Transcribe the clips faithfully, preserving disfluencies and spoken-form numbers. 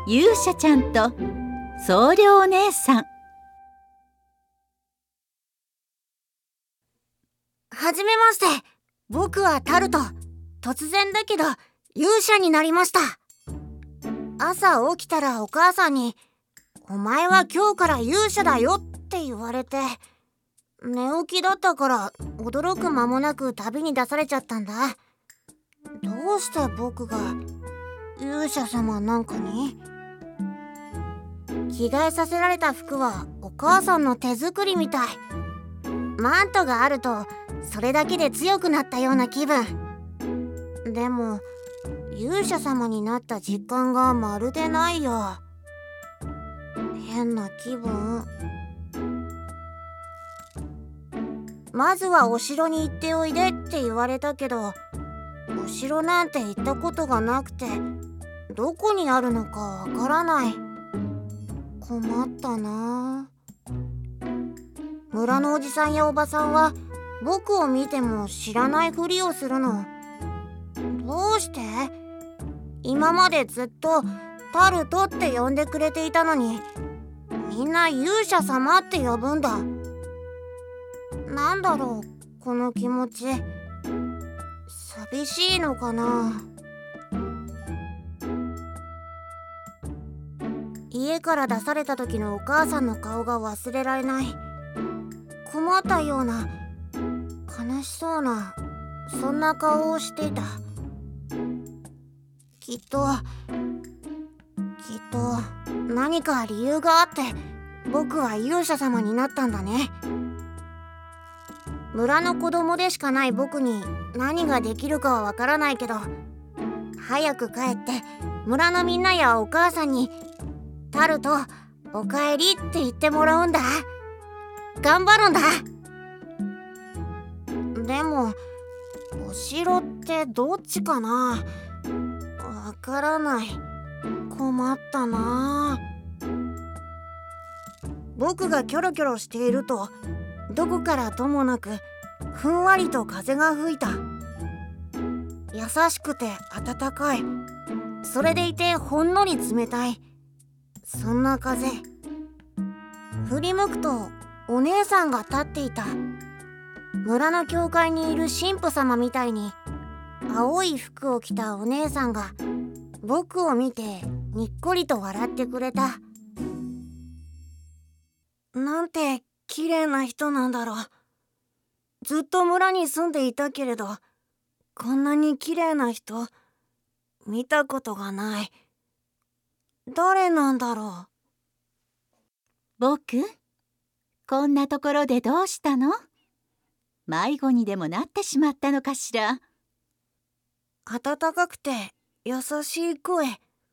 勇者ちゃんと僧侶お姉さん。 はじめまして。僕はタルト。突然だけど勇者になりました。朝起きたらお母さんに「お前は今日から勇者だよ」って言われて、寝起きだったから驚く間もなく旅に出されちゃったんだ。どうして僕が勇者様なんかに？着替えさせられた服はお母さんの手作りみたい。マントがあるとそれだけで強くなったような気分。でも勇者様になった実感がまるでないよ。変な気分。まずはお城に行っておいでって言われたけど、お城なんて行ったことがなくてどこにあるのかわからない。困ったな。村のおじさんやおばさんは僕を見ても知らないふりをするの。どうして？今までずっとタルトって呼んでくれていたのに、みんな勇者様って呼ぶんだ。なんだろう、この気持ち。寂しいのかな。家から出された時のお母さんの顔が忘れられない。困ったような、悲しそうな、そんな顔をしていた。きっときっと何か理由があって僕は勇者様になったんだね。村の子供でしかない僕に何ができるかはわからないけど、早く帰って村のみんなやお母さんにタルトおかえりって言ってもらうんだ。頑張るんだ。でもお城ってどっちかな？わからない。困ったな。僕がキョロキョロしているとどこからともなくふんわりと風が吹いた。優しくて暖かい、それでいてほんのり冷たい、そんな風。振り向くとお姉さんが立っていた。村の教会にいる神父様みたいに青い服を着たお姉さんが僕を見てにっこりと笑ってくれた。なんて綺麗な人なんだろう。ずっと村に住んでいたけれど、こんなに綺麗な人見たことがない。誰なんだろう。 僕、こんなところでどうしたの？迷子にでもなってしまったのかしら。 温かくて優しい声。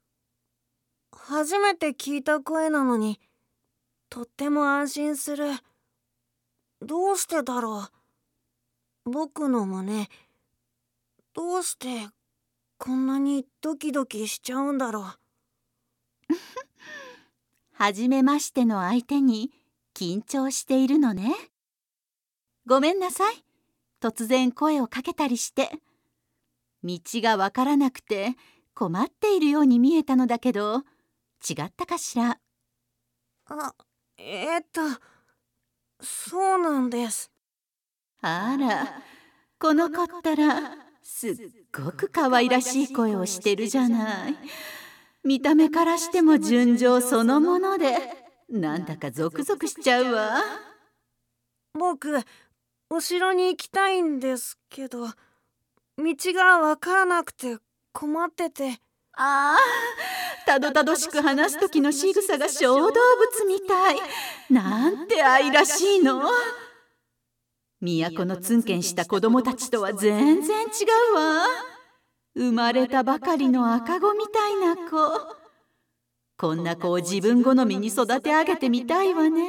初めて聞いた声なのにとっても安心する。どうしてだろう。僕の胸、どうしてこんなにドキドキしちゃうんだろう。 はじめましての相手に緊張しているのね。ごめんなさい。突然声をかけたりして。道がわからなくて困っているように見えたのだけど、違ったかしら。 あ、えー、っと、そうなんです。 あら、この子ったらすっごく可愛らしい声をしてるじゃない。見た目からしても純情そのもので、なんだかゾクゾクしちゃうわ。 僕、お城に行きたいんですけど、道がわからなくて困ってて。 ああ、たどたどしく話す時の仕草が小動物みたい。なんて愛らしいの。都のツンケンした子供たちとは全然違うわ。生まれたばかりの赤子みたいな子。こんな子を自分好みに育て上げてみたいわね。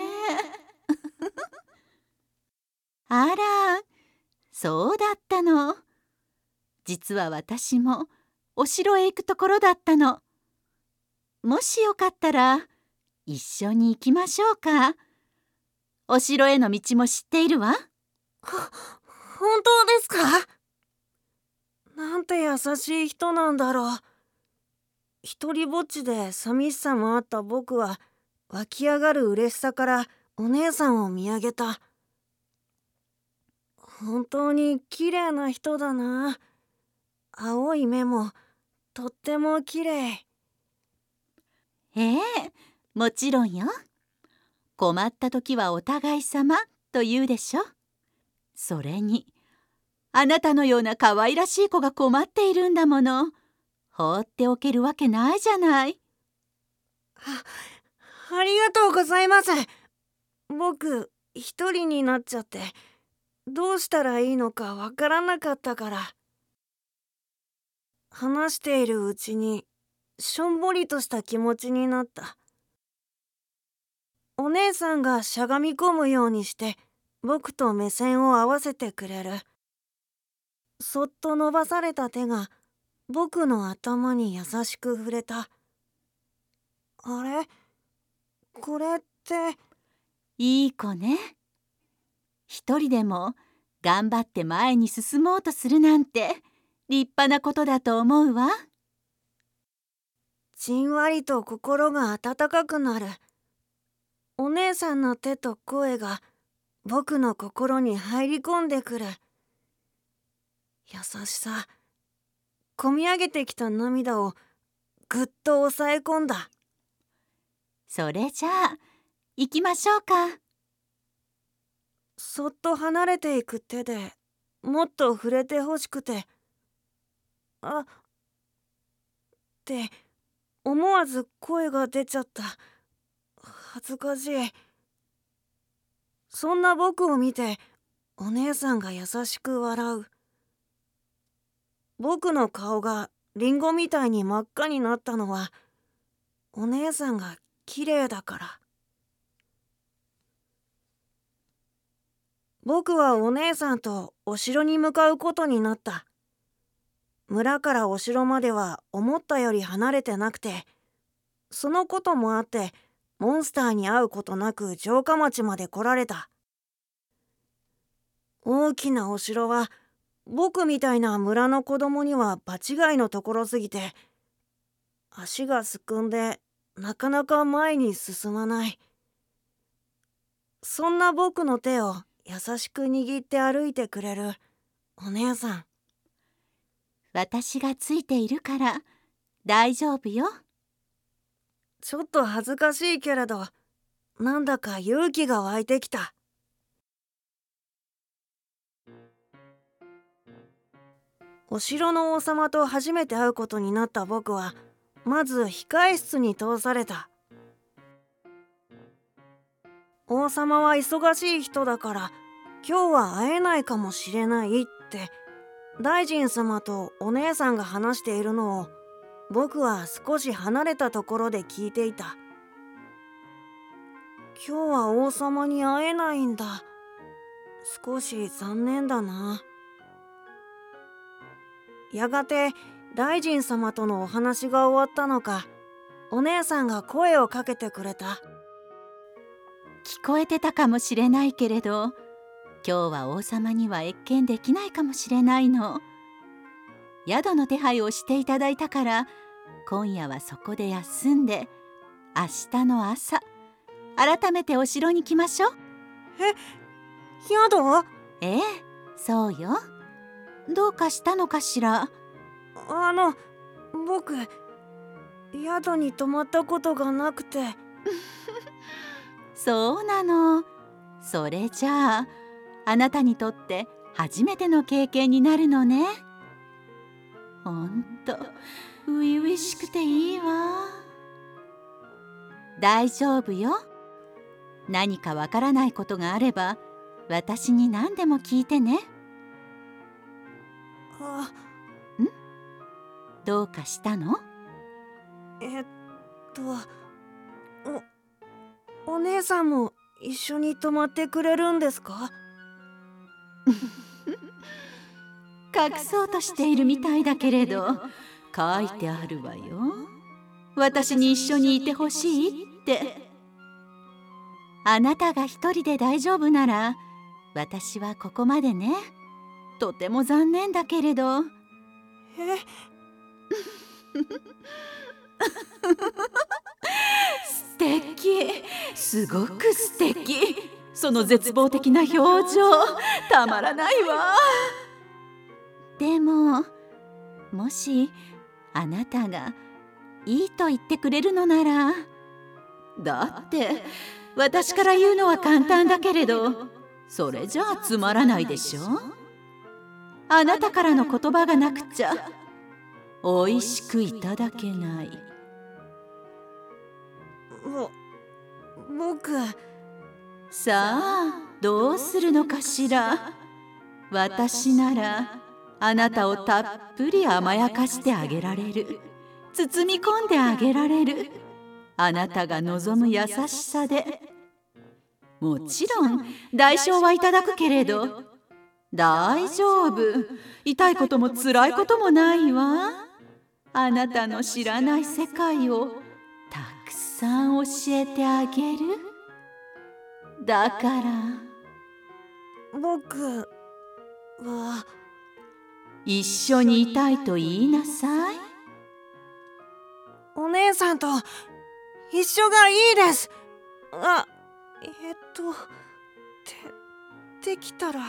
あら、そうだったの。実は私もお城へ行くところだったの。もしよかったら一緒に行きましょうか。お城への道も知っているわ。 は、本当ですか？なんて優しい人なんだろう。 一人ぼっちで寂しさもあった僕は湧き上がる嬉しさからお姉さんを見上げた。本当に綺麗な人だな。青い目もとっても綺麗。 ええ、もちろんよ。困った時はお互い様と言うでしょ。それにあなたのような可愛らしい子が困っているんだもの。放っておけるわけないじゃない。 あ、ありがとうございます。僕一人になっちゃってどうしたらいいのかわからなかったから。話しているうちにしょんぼりとした気持ちになった。お姉さんがしゃがみ込むようにして僕と目線を合わせてくれる。そっと伸ばされた手が僕の頭に優しく触れた。あれ？これって。 いい子ね。一人でも頑張って前に進もうとするなんて立派なことだと思うわ。 じんわりと心が温かくなる。お姉さんの手と声が僕の心に入り込んでくる。優しさ、こみ上げてきた涙をぐっと抑え込んだ。 それじゃあ行きましょうか。 そっと離れていく手でもっと触れてほしくて、あって思わず声が出ちゃった。恥ずかしい。そんな僕を見てお姉さんが優しく笑う。僕の顔がリンゴみたいに真っ赤になったのはお姉さんが綺麗だから。僕はお姉さんとお城に向かうことになった。村からお城までは思ったより離れてなくて、そのこともあってモンスターに会うことなく城下町まで来られた。大きなお城は僕みたいな村の子供には場違いのところすぎて、足がすくんでなかなか前に進まない。そんな僕の手を優しく握って歩いてくれるお姉さん。 私がついているから大丈夫よ。 ちょっと恥ずかしいけれど、なんだか勇気が湧いてきた。お城の王様と初めて会うことになった僕はまず控え室に通された。王様は忙しい人だから今日は会えないかもしれないって大臣様とお姉さんが話しているのを僕は少し離れたところで聞いていた。今日は王様に会えないんだ。少し残念だな。やがて大臣様とのお話が終わったのか、お姉さんが声をかけてくれた。 聞こえてたかもしれないけれど、今日は王様には謁見できないかもしれないの。宿の手配をしていただいたから今夜はそこで休んで、明日の朝改めてお城に来ましょう。 え、宿？ ええ、そうよ。どうかしたのかしら。 あの僕宿に泊まったことがなくて。 そうなの。それじゃああなたにとって初めての経験になるのね。ほんと初々しくていいわ。大丈夫よ。何かわからないことがあれば私に何でも聞いてね。 あ、 ん？どうかしたの？ えっとお、お姉さんも一緒に泊まってくれるんですか？ 隠そうとしているみたいだけれど書いてあるわよ。私に一緒にいてほしいって。あなたが一人で大丈夫なら私はここまでね。とても残念だけれど。 え素敵、すごく素敵。その絶望的な表情、たまらないわ。でも、もしあなたがいいと言ってくれるのなら。だって私から言うのは簡単だけれど、それじゃあつまらないでしょ。あなたからの言葉がなくちゃおいしくいただけない。 ぼ僕さあどうするのかしら。私ならあなたをたっぷり甘やかしてあげられる。包み込んであげられる。あなたが望む優しさで。もちろん代償はいただくけれど、大丈夫。痛いことも辛いこともないわ。あなたの知らない世界をたくさん教えてあげる。だから僕は一緒にいたいと言いなさい。 お姉さんと一緒がいいです。あ、えっとで、できたら。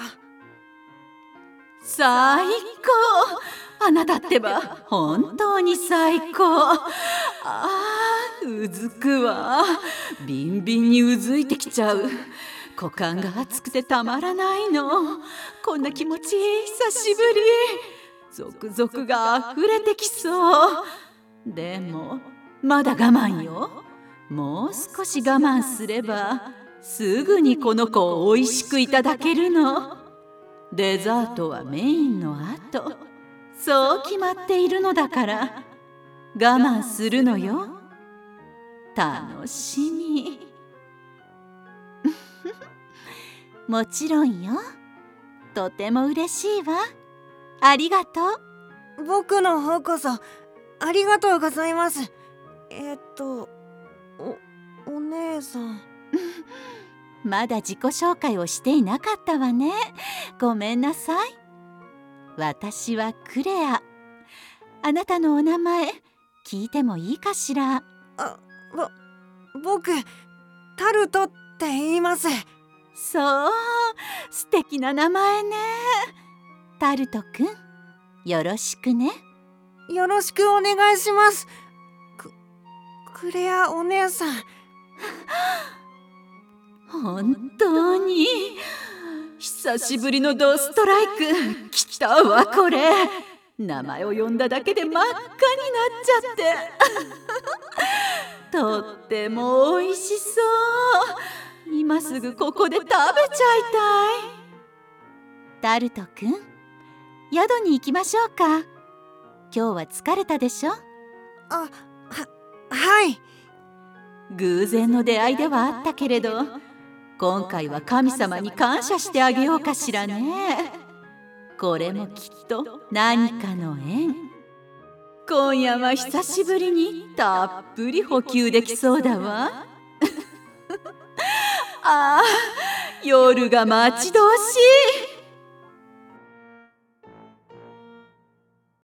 最高。あなたってば本当に最高。ああ、うずくわ。ビンビンにうずいてきちゃう。股間が熱くてたまらないの。こんな気持ち久しぶり。ゾクゾクがあふれてきそう。でもまだ我慢よ。もう少し我慢すればすぐにこの子をおいしくいただけるの。デザートはメインの後。そう決まっているのだから我慢するのよ。楽しみ。もちろんよ。とても嬉しいわ。ありがとう。僕の方こそありがとうございます。えっとお、お姉さんまだ自己紹介をしていなかったわね。ごめんなさい。私はクレア。あなたのお名前聞いてもいいかしら。 あ、ぼ、僕タルトって言います。 そう、素敵な名前ね。タルトくん、よろしくね。 よろしくお願いします。く、クレアお姉さん。 本当に久しぶりのドストライク。来たわこれ。名前を呼んだだけで真っ赤になっちゃってとってもおいしそう。今すぐここで食べちゃいたい。タルトくん、宿に行きましょうか。今日は疲れたでしょ。 あ、は、はい。 偶然の出会いではあったけれど、今回は神様に感謝してあげようかしらね。これもきっと何かの縁。今夜は久しぶりにたっぷり補給できそうだわ。ああ、夜が待ち遠しい。